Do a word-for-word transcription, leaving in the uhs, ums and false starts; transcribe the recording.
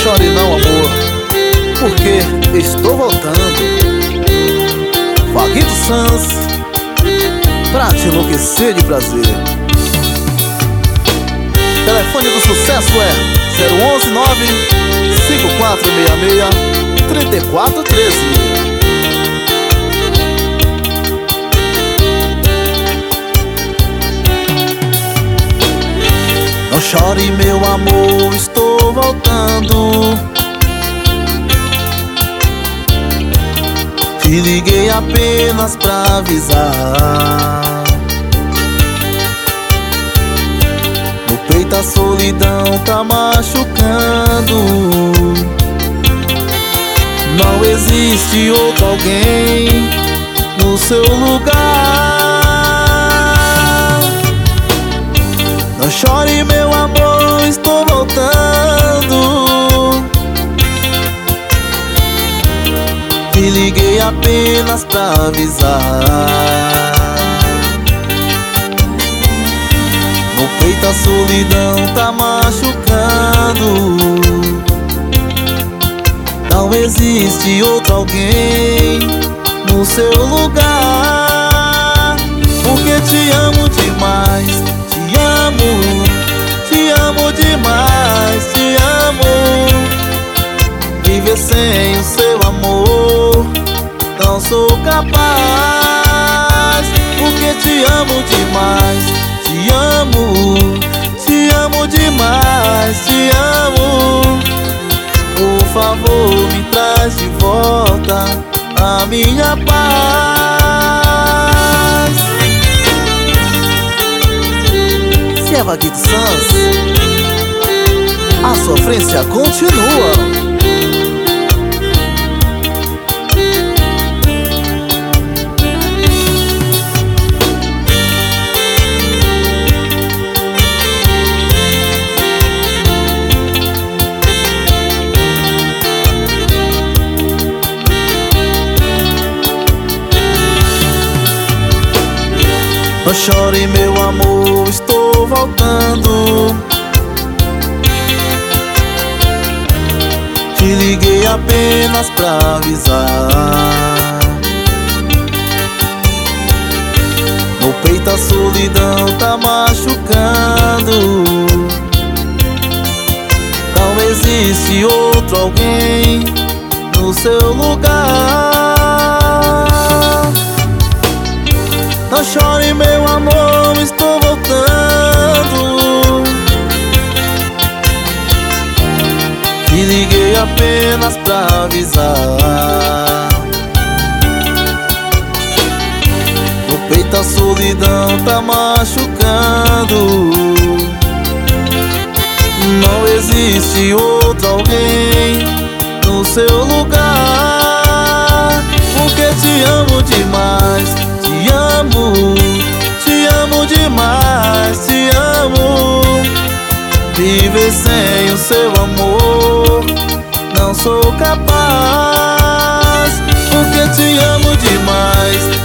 chore não, amor, porque estou voltando. Vaguito Sans, pra te enlouquecer de prazer. Telefone do sucesso é zero um um nove cinco quatro seis seis três quatro um três. Não chore, meu amor, estou voltando. Te liguei apenas pra avisar. No peito a solidão tá machucando. Não existe outro alguém no seu lugar. Não chore, meu amor, estou voltando. Te liguei apenas pra avisar. No peito a solidão tá machucando. Não existe outro alguém no seu lugar. Porque te amo demais, te amo, te amo demais, te amo. Viver sem o seu amor não sou capaz. Porque te amo demais, te amo, te amo demais, te amo. Por favor, me traz de volta a minha paz. Se é Vaguito Sans, a sofrência continua. Não chore, meu amor, estou voltando. Te liguei apenas pra avisar. No peito a solidão tá machucando. Não existe outro alguém no seu lugar. Não chore, meu amor, estou voltando. Te liguei apenas pra avisar. No peito a solidão tá machucando. Não existe outro alguém no seu lugar. Porque te amo demais, te amo, te amo demais, te amo. Viver sem o seu amor não sou capaz. Porque te amo demais,